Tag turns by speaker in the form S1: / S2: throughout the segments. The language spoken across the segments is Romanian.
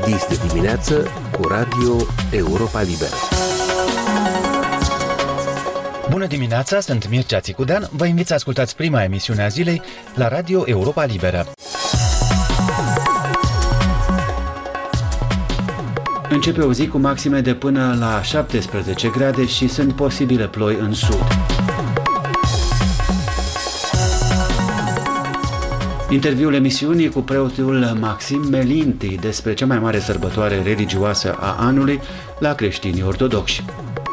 S1: Este dimineață cu Radio Europa Liberă.
S2: Bună dimineața, sunt Mircea Țicudean. Vă invit să ascultați prima emisiune a zilei la Radio Europa Liberă. Începe o zi cu maxime de până la 17 grade și sunt posibile ploi în sud. Interviul emisiunii cu preotul Maxim Melinti despre cea mai mare sărbătoare religioasă a anului la creștinii ortodoxi.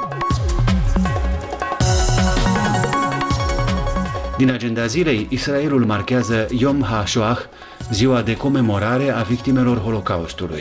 S2: Din agenda zilei, Israelul marchează Yom HaShoah, ziua de comemorare a victimelor Holocaustului.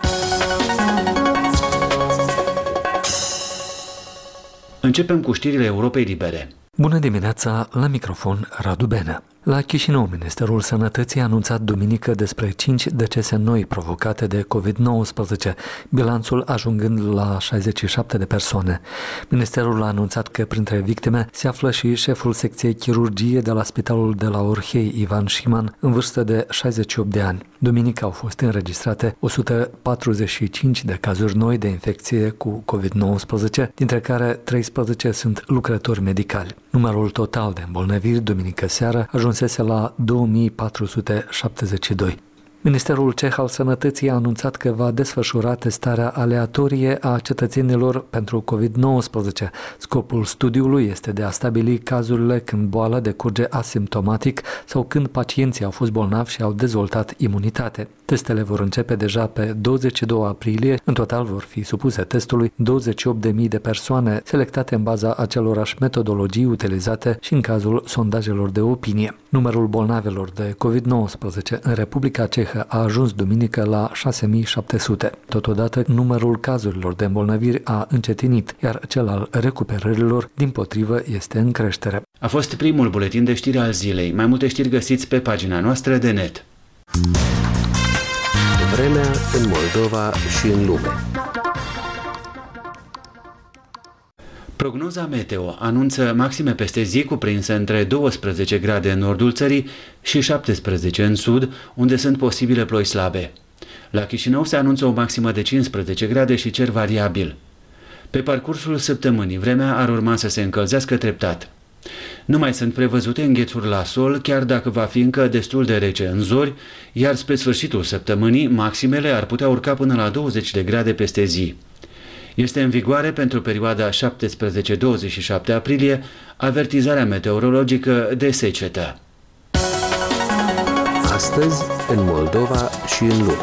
S2: Începem cu știrile Europei Libere.
S3: Bună dimineața, la microfon Radu Benea. La Chișinău, Ministerul Sănătății a anunțat duminică despre 5 decese noi provocate de COVID-19, bilanțul ajungând la 67 de persoane. Ministerul a anunțat că printre victime se află și șeful secției chirurgie de la Spitalul de la Orhei, Ivan Șiman, în vârstă de 68 de ani. Duminică au fost înregistrate 145 de cazuri noi de infecție cu COVID-19, dintre care 13 sunt lucrători medicali. Numărul total de îmbolnăviri duminică seară ajunsese la 2472. Ministerul Ceh al Sănătății a anunțat că va desfășura testarea aleatorie a cetățenilor pentru COVID-19. Scopul studiului este de a stabili cazurile când boala decurge asimptomatic sau când pacienții au fost bolnavi și au dezvoltat imunitate. Testele vor începe deja pe 22 aprilie. În total vor fi supuse testului 28.000 de persoane selectate în baza acelorași metodologii utilizate și în cazul sondajelor de opinie. Numărul bolnavelor de COVID-19 în Republica Cehă a ajuns duminică la 6.700. Totodată, numărul cazurilor de îmbolnăviri a încetinit, iar cel al recuperărilor, dimpotrivă, este în creștere.
S2: A fost primul buletin de știri al zilei. Mai multe știri găsiți pe pagina noastră de net.
S1: Vremea în Moldova și în lume.
S2: Prognoza Meteo anunță maxime peste zi cuprinse între 12 grade în nordul țării și 17 în sud, unde sunt posibile ploi slabe. La Chișinău se anunță o maximă de 15 grade și cer variabil. Pe parcursul săptămânii, vremea ar urma să se încălzească treptat. Nu mai sunt prevăzute înghețuri la sol, chiar dacă va fi încă destul de rece în zori, iar spre sfârșitul săptămânii, maximele ar putea urca până la 20 de grade peste zi. Este în vigoare pentru perioada 17-27 aprilie avertizarea meteorologică de secetă.
S1: Astăzi, în Moldova și în lume.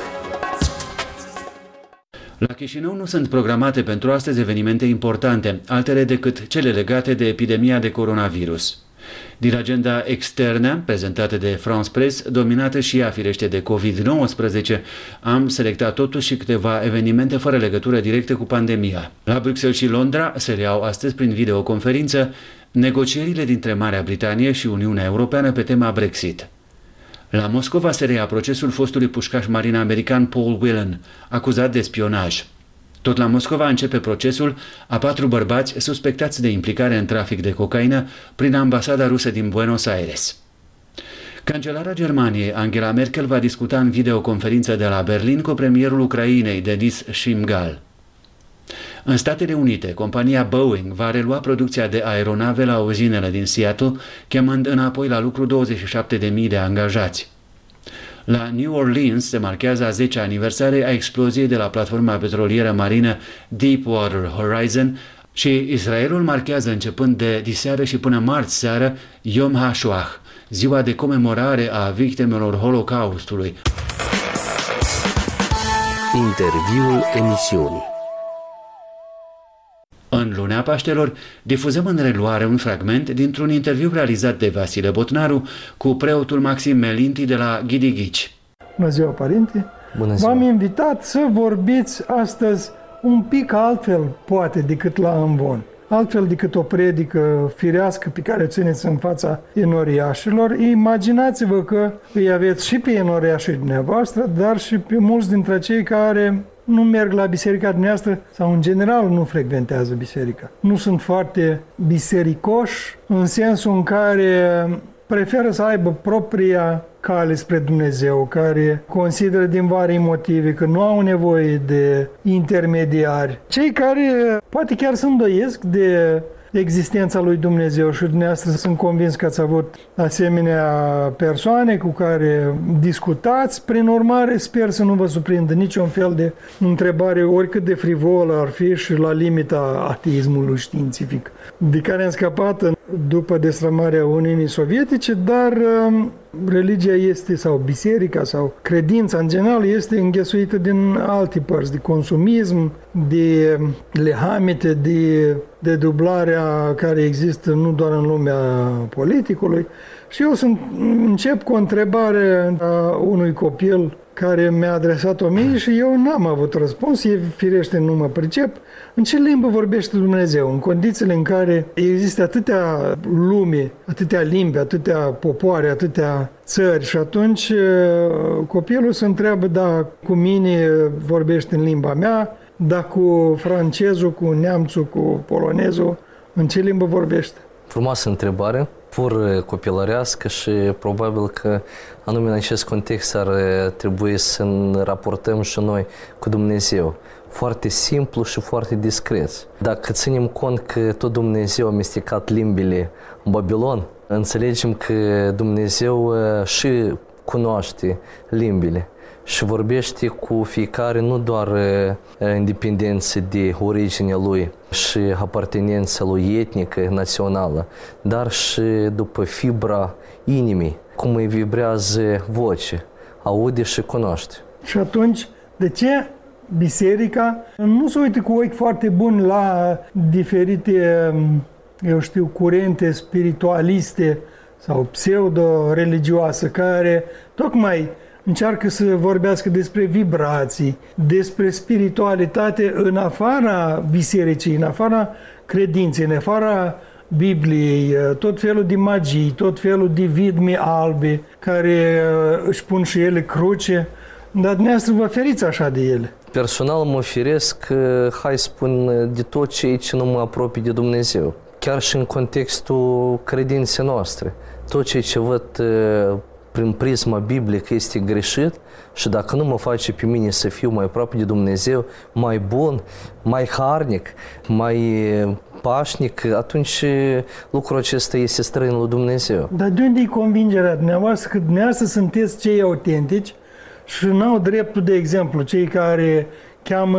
S2: La Chișinău nu sunt programate pentru astăzi evenimente importante, altele decât cele legate de epidemia de coronavirus. Din agenda externă, prezentată de France Press, dominată și ea firește de COVID-19, am selectat totuși câteva evenimente fără legătură directă cu pandemia. La Bruxelles și Londra se reiau astăzi prin videoconferință negocierile dintre Marea Britanie și Uniunea Europeană pe tema Brexit. La Moscova se reia procesul fostului pușcaș marin american Paul Whelan, acuzat de spionaj. Tot la Moscova începe procesul a 4 bărbați suspectați de implicare în trafic de cocaină prin ambasada rusă din Buenos Aires. Cancelara Germaniei, Angela Merkel, va discuta în videoconferință de la Berlin cu premierul Ucrainei, Denis Shmyhal. În Statele Unite, compania Boeing va relua producția de aeronave la uzinele din Seattle, chemând înapoi la lucru 27.000 de angajați. La New Orleans se marchează a 10-a aniversare a exploziei de la platforma petrolieră marină Deepwater Horizon și Israelul marchează începând de diseară și până marți seară Yom HaShoah, ziua de comemorare a victimelor Holocaustului.
S1: Interviul emisiunii.
S2: În lunea Paștelor, difuzăm în reluare un fragment dintr-un interviu realizat de Vasile Botnaru cu preotul Maxim Melinti de la Ghidighici.
S4: Bună ziua, părinte!
S3: Bună ziua!
S4: V-am invitat să vorbiți astăzi un pic altfel, poate, decât la amvon. Altfel decât o predică firească pe care o țineți în fața enoriașilor. Imaginați-vă că îi aveți și pe enoriașii dumneavoastră, dar și pe mulți dintre cei care nu merg la biserica dumneavoastră sau în general nu frecventează biserica. Nu sunt foarte bisericoși în sensul în care preferă să aibă propria cale spre Dumnezeu, care consideră din vari motive că nu au nevoie de intermediari. Cei care poate chiar se îndoiesc de existența lui Dumnezeu și dumneavoastră sunt convins că ați avut asemenea persoane cu care discutați, prin urmare sper să nu vă surprindă niciun fel de întrebare, oricât de frivolă ar fi și la limita ateismului științific, de care am scăpat după destrămarea Uniunii Sovietice, dar religia este, sau biserica, sau credința în general este înghesuită din alte părți, de consumism, de lehamite, de dublarea care există nu doar în lumea politicului. Și eu încep cu o întrebare a unui copil care mi-a adresat-o mie și eu n-am avut răspuns, firește nu mă pricep. În ce limbă vorbește Dumnezeu? În condițiile în care există atâtea lume, atâtea limbi, atâtea popoare, atâtea țări și atunci copilul se întreabă, da, cu mine vorbește în limba mea, da, cu francezul, cu neamțul, cu polonezul, în ce limbă vorbește?
S5: Frumoasă întrebare, pur copilărească și probabil că anume în acest context ar trebui să ne raportăm și noi cu Dumnezeu. Foarte simplu și foarte discret. Dacă ținem cont că tot Dumnezeu a amestecat limbile în Babilon, înțelegem că Dumnezeu și cunoaște limbile și vorbește cu fiecare nu doar în dependență de originea lui și apartenența lui etnică, națională, dar și după fibra inimii, cum îi vibrează voce, aude și cunoaște.
S4: Și atunci, de ce biserica nu se uită cu ochi foarte buni la diferite, eu știu, curente spiritualiste sau pseudo-religioase care tocmai încearcă să vorbească despre vibrații, despre spiritualitate în afara bisericii, în afara credinței, în afara Bibliei, tot felul de magii, tot felul de vidme albe care își pun și ele cruce, dar dumneavoastră vă feriți așa de ele.
S5: Personal mă feresc, hai spun, de tot ce nu mă apropie de Dumnezeu. Chiar și în contextul credinței noastre. Tot ce văd prin prisma biblică este greșit și dacă nu mă face pe mine să fiu mai aproape de Dumnezeu, mai bun, mai harnic, mai pașnic, atunci lucrul acesta este străin lui Dumnezeu.
S4: Dar de unde e convingerea dumneavoastră că dumneavoastră sunteți cei autentici și n-au dreptul, de exemplu, cei care cheamă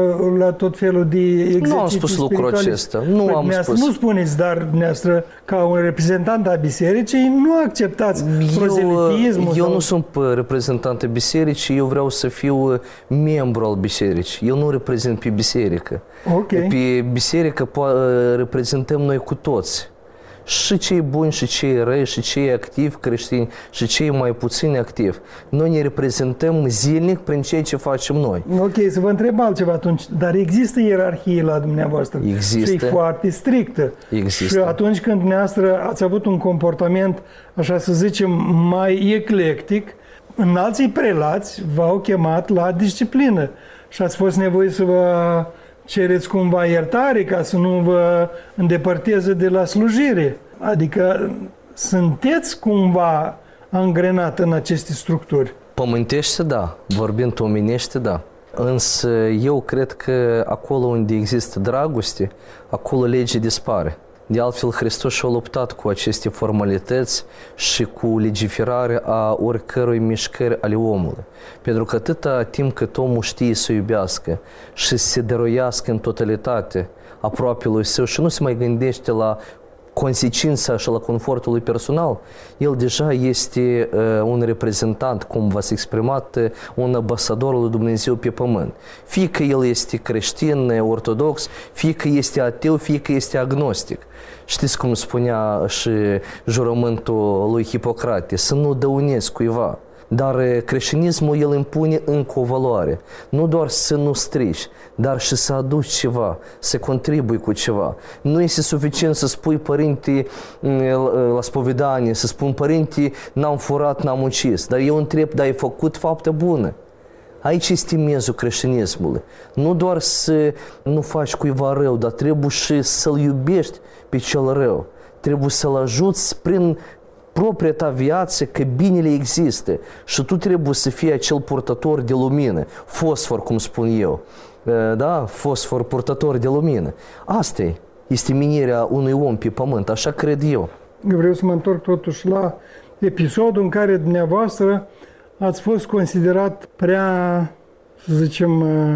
S4: la tot felul de exerciții spirituale?
S5: Nu am spus lucrul acesta.
S4: Nu spuneți, dar dumneavoastră, ca un reprezentant al bisericii, nu acceptați proselitismul?
S5: Eu nu sunt reprezentant al bisericii, eu vreau să fiu membru al bisericii. Eu nu reprezint pe biserică.
S4: Okay.
S5: Pe biserică reprezentăm noi cu toți. Și cei buni, și cei răi, și cei activi creștini, și cei mai puțin activi. Noi ne reprezentăm zilnic prin ceea ce facem noi.
S4: Ok, să vă întreb altceva atunci. Dar există ierarhie la dumneavoastră?
S5: Există.
S4: Și e foarte strictă.
S5: Există.
S4: Și atunci când dumneavoastră ați avut un comportament, așa să zicem, mai eclectic, înalții prelați v-au chemat la disciplină. Și ați fost nevoie să vă cereți cumva iertare ca să nu vă îndepărteze de la slujire. Adică sunteți cumva angrenat în aceste structuri.
S5: Pământește, da. Vorbind omenește, da. Însă eu cred că acolo unde există dragoste, acolo legea dispare. De altfel, Hristos și-a luptat cu aceste formalități și cu legiferarea a oricărui mișcări ale omului. Pentru că atâta timp cât omul știe să iubească și să se dăruiască în totalitate aproapelui său și nu se mai gândește la consecința și la confortul lui personal, el deja este un reprezentant, cum v-ați exprimat, un ambasador lui Dumnezeu pe pământ. Fie că el este creștin, ortodox, fie că este ateu, fie că este agnostic. Știți cum spunea și jurământul lui Hipocrate, să nu dăunezi cuiva. Dar creștinismul el impune încă o valoare. Nu doar să nu strici, dar și să aduci ceva, să contribui cu ceva. Nu este suficient să spui, părinte, la spovedanie, să spun, părinte, n-am furat, n-am ucis. Dar eu întreb, dar ai făcut faptă bună? Aici este miezul creștinismului. Nu doar să nu faci cuiva rău, dar trebuie și să-l iubești pe cel rău. Trebuie să-l ajuți prin propria ta viață că binele există și tu trebuie să fii acel purtător de lumină, fosfor, cum spun eu, da? Fosfor, purtător de lumină. Asta este menirea unui om pe pământ, așa cred eu.
S4: Vreau să mă întorc totuși la episodul în care dumneavoastră ați fost considerat prea, să zicem,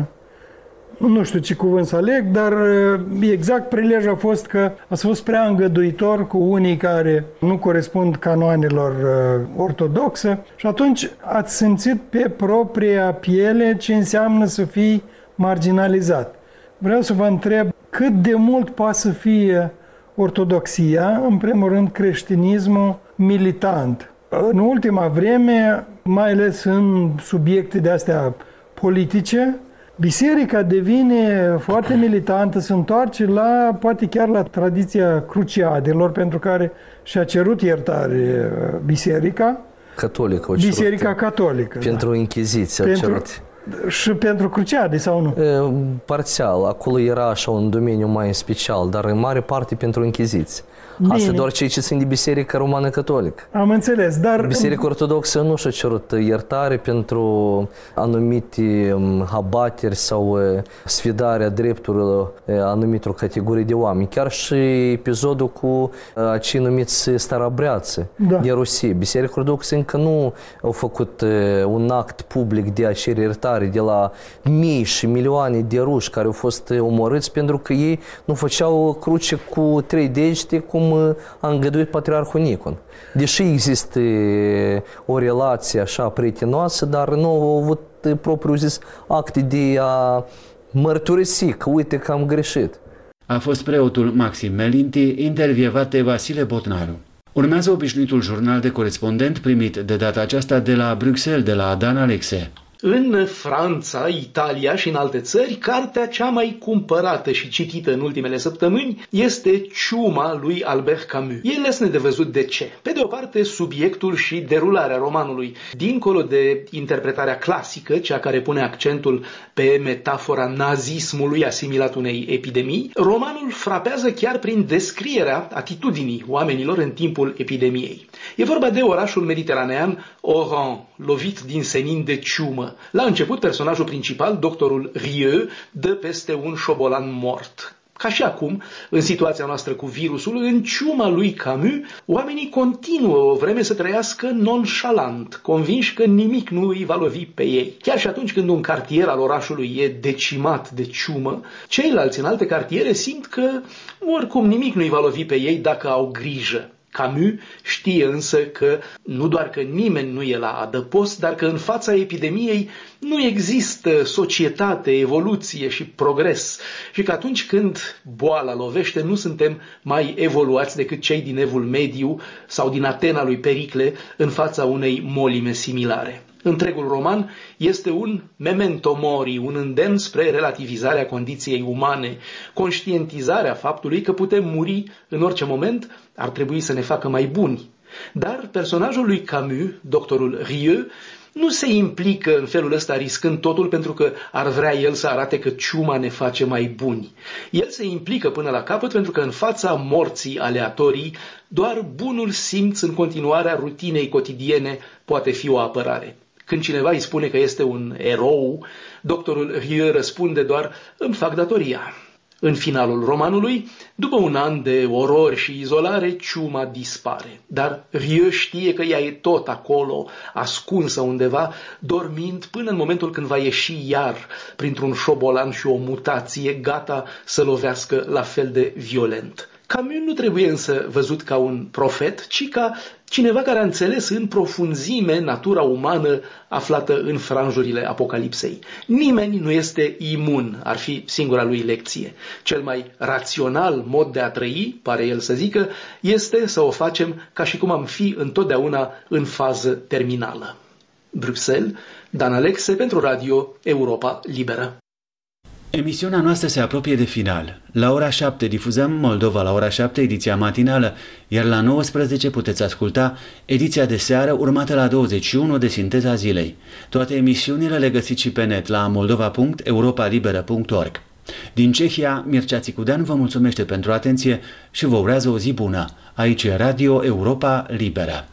S4: nu știu ce cuvânt să aleg, dar exact prilejul a fost că ați fost prea îngăduitor cu unii care nu corespund canoanelor ortodoxe și atunci ați simțit pe propria piele ce înseamnă să fii marginalizat. Vreau să vă întreb cât de mult poate să fie ortodoxia, în primul rând creștinismul militant. În ultima vreme, mai ales în subiecte de astea politice, biserica devine foarte militantă, se întoarce la, poate chiar la tradiția cruciadelor, pentru care și-a cerut iertare biserica.
S5: Catolică.
S4: Biserica catolică.
S5: Pentru Închiziție a cerut.
S4: Și pentru cruciade sau nu?
S5: Parțial. Acolo era așa un domeniu mai special, dar în mare parte pentru Închiziție. Asta doar cei ce țin de Biserica Romană Catolică.
S4: Am înțeles, dar...
S5: Biserica Ortodoxă nu și-a cerut iertare pentru anumite abateri sau sfidarea drepturilor anumitor categorii de oameni. Chiar și episodul cu acei numiți starabreață de Rusie. Biserica Ortodoxă încă nu au făcut un act public de a cere iertare de la mii și milioane de ruși care au fost omorâți pentru că ei nu făceau cruce cu 3 degete cum a îngăduit Patriarhul Nicon. Deși există o relație așa prietenoasă, dar nu au avut propriu zis acte de a mărturisi că uite că am greșit.
S2: A fost preotul Maxim Melinti, intervievat de Vasile Botnaru. Urmează obișnuitul jurnal de corespondent primit de data aceasta de la Bruxelles, de la Dan Alexe.
S6: În Franța, Italia și în alte țări, cartea cea mai cumpărată și citită în ultimele săptămâni este Ciuma lui Albert Camus. E lesne de văzut de ce. Pe de o parte, subiectul și derularea romanului, dincolo de interpretarea clasică, cea care pune accentul pe metafora nazismului asimilat unei epidemii, romanul frapează chiar prin descrierea atitudinii oamenilor în timpul epidemiei. E vorba de orașul mediteranean Oran, lovit din senin de ciumă. La început, personajul principal, doctorul Rieu, dă peste un șobolan mort. Ca și acum, în situația noastră cu virusul, în ciuma lui Camus, oamenii continuă o vreme să trăiască nonșalant, convinși că nimic nu îi va lovi pe ei. Chiar și atunci când un cartier al orașului e decimat de ciumă, ceilalți în alte cartiere simt că oricum nimic nu îi va lovi pe ei dacă au grijă. Camus știe însă că nu doar că nimeni nu e la adăpost, dar că în fața epidemiei nu există societate, evoluție și progres și că atunci când boala lovește nu suntem mai evoluați decât cei din Evul Mediu sau din Atena lui Pericle în fața unei molime similare. Întregul roman este un memento mori, un îndemn spre relativizarea condiției umane, conștientizarea faptului că putem muri în orice moment, ar trebui să ne facă mai buni. Dar personajul lui Camus, doctorul Rieu, nu se implică în felul ăsta riscând totul pentru că ar vrea el să arate că ciuma ne face mai buni. El se implică până la capăt pentru că în fața morții aleatorii, doar bunul simț în continuarea rutinei cotidiene poate fi o apărare. Când cineva îi spune că este un erou, doctorul Rieu răspunde doar, îmi fac datoria. În finalul romanului, după un an de orori și izolare, ciuma dispare. Dar Rieu știe că ea e tot acolo, ascunsă undeva, dormind până în momentul când va ieși iar printr-un șobolan și o mutație gata să lovească la fel de violent. Camus nu trebuie însă văzut ca un profet, ci ca cineva care a înțeles în profunzime natura umană aflată în franjurile apocalipsei. Nimeni nu este imun, ar fi singura lui lecție. Cel mai rațional mod de a trăi, pare el să zică, este să o facem ca și cum am fi întotdeauna în fază terminală. Bruxelles, Dan Alexe pentru Radio Europa Liberă.
S2: Emisiunea noastră se apropie de final. La ora 7 difuzăm Moldova la ora 7, ediția matinală, iar la 19 puteți asculta ediția de seară urmată la 21 de Sinteza Zilei. Toate emisiunile le găsiți și pe net la moldova.europalibera.org. Din Cehia, Mircea Țicudean vă mulțumește pentru atenție și vă urează o zi bună. Aici e Radio Europa Liberă.